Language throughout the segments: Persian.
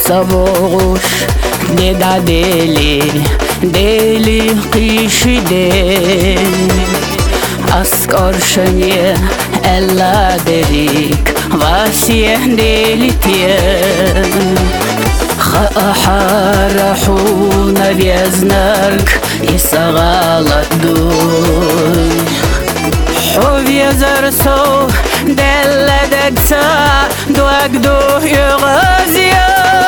Savouş deda deli deli qishide askorshanye ella derik vasih delitie خأحارحونا بيزنك يسغالت دوي حوف يزرسو دل دقسا دوك دوح يغازيا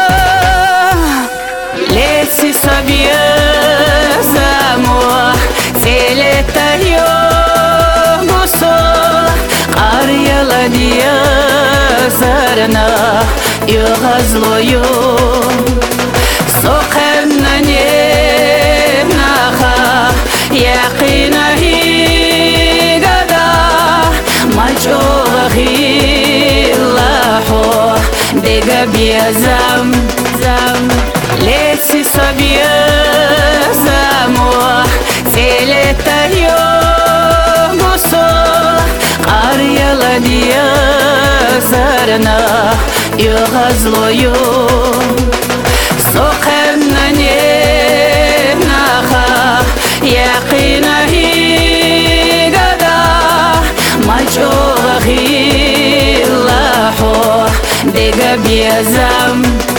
ليسي صبيا زاموح سيلتا يوم وصوح قاريا لديا زرنا يغزلو يوم سوقنا نيمناخا يقينا هي قدا مجوغي لاحو دقا بيا زم ليسي صبيا زاموح سيلتا يوم وصوح قاريا لديا زرنا يغزلو يوم سوقنا نيمناخا يقينا هي قدا مجوغي لاحو دقا بيا زم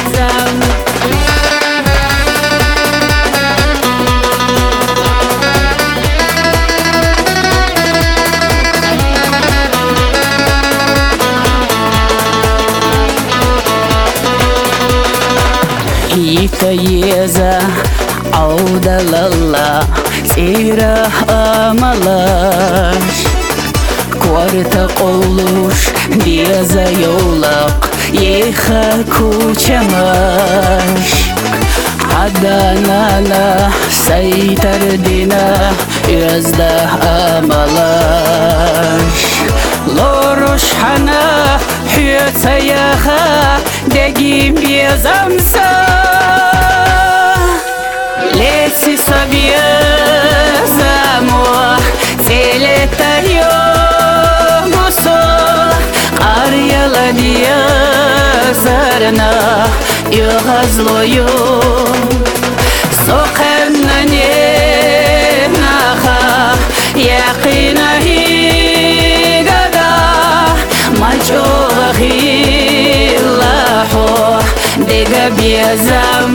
يتيزا عودة لله سيرة أملاش كوارتا قولوش ديزا يولق يخا كوچماش عدانا سيتر دينا يزده أملاش لوروش حنا حيوتا يخا دقيم بيزمسا ليسي صبيا زاموح سيلتا يوم وصوح قاريا لديا زرنا يغزلو يوم سوقنا نيمناخا يقينا هي قدا مجوغي لاحو دقا بيا زم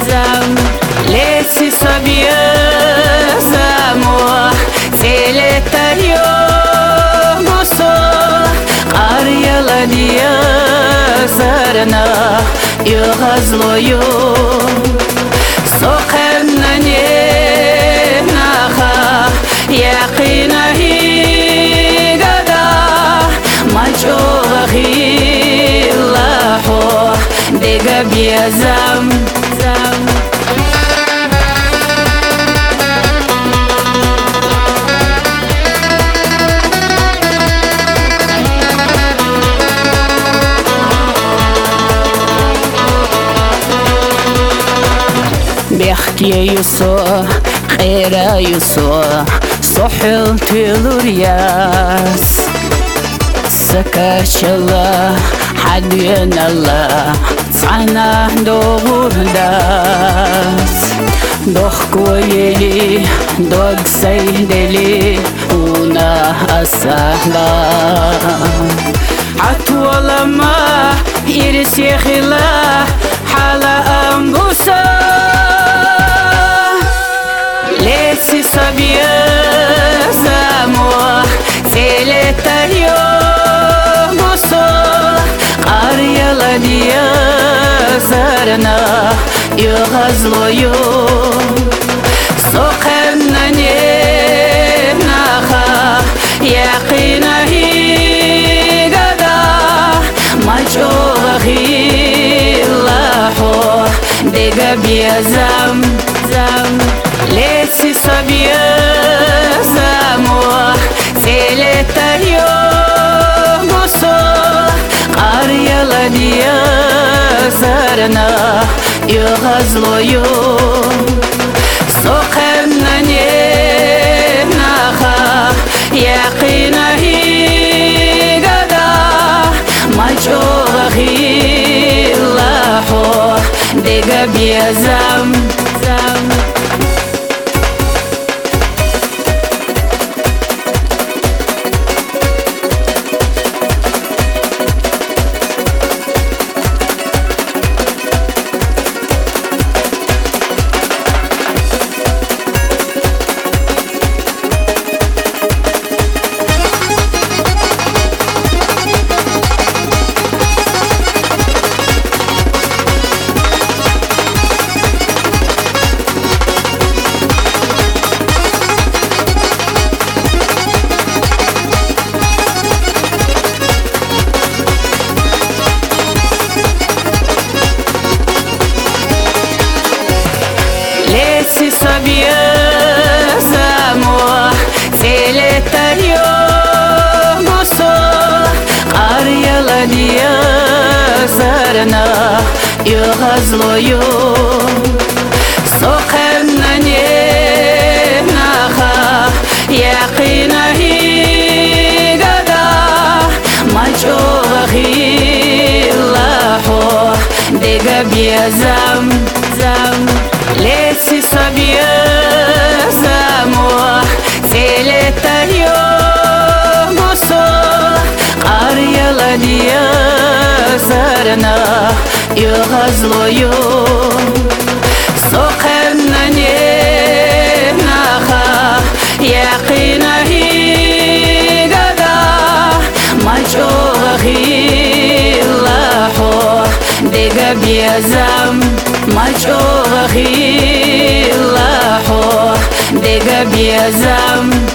ليسي صبيا زاموح سيلتا يوم وصوح قاريا لديا زرنا يغزلو يوم سوقنا نيمناخا يقينا هي قدا مجوغي لاحو دقا بيا زم بيحكي يسوع غير يسوع صحل تلورياس سكاش الله حدين الله صعنا دور داس دوخكوي دوغ سيدلي ونا أسهلا عطوة ما يرسي خلا حالا أنبوسا ليسي صبيا زاموح سيلتا يوم وصوح قاريا لديا زرنا يغزلو يوم سوقنا نيمناخا يقينا هي قدا مجوغي لاحو دقا بيا زم ليسي صبيا زاموح سيلتا يوم وصوح قاريا لديا زرنا يغزلو يوم سوقنا نيمناخا يقينا هي قدا مجوغي لاحو diga biazam zam. Si sabia zamua seletario moso qaryala dia sarna yughazloyo soqannani naha yaqina higada majohi lahu diga biazam zam. Lesi sabia zamua seletario moso qaryala dia sarna yughazloyo soqannani naha yaqina higada majohi lahu diga biazam majohi lahu diga biazam.